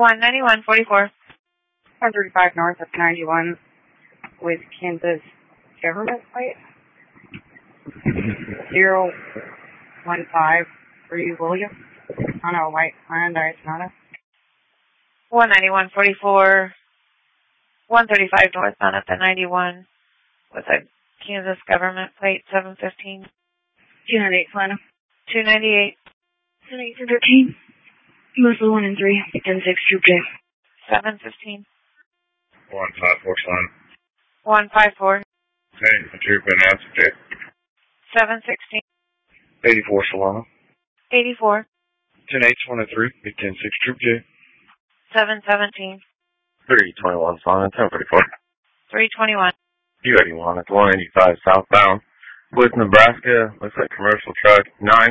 19144. 135 north of 91 with Kansas government plate. 015 for you, William. On a white Hyundai Sonata. 19144. 135 northbound at the 91 with a Kansas government plate 715. 298 Solana. 298. 113. US 1 and 3. 10-6 Troop J. 715. 154 Solana. 154. Hey, Troop and Nancy J. 716. 84 Solana. 84. 10-8 1 and 3. 10-6 Troop J. 717. 321 Solana. 1044. 321. U81 at 185 southbound with Nebraska. Looks like commercial truck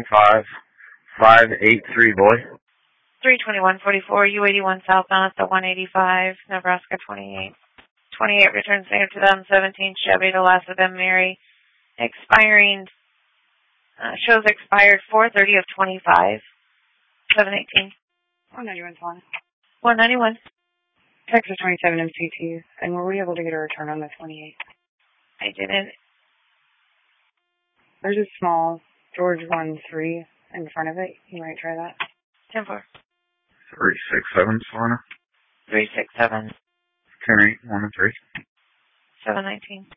95583 boy. 32144. U81 southbound at the 185 Nebraska 28. 28 returns there 2017 Chevy to last of them Mary. Expiring shows expired 4/30 of 25. 718. 191 Solana. 191. Texas 27 MCT. And were we able to get a return on the 28? I didn't. There's a small George 1-3 in front of it. You might try that. 10-4. 367 Solana. 367. 10-8 1 and 3. 719.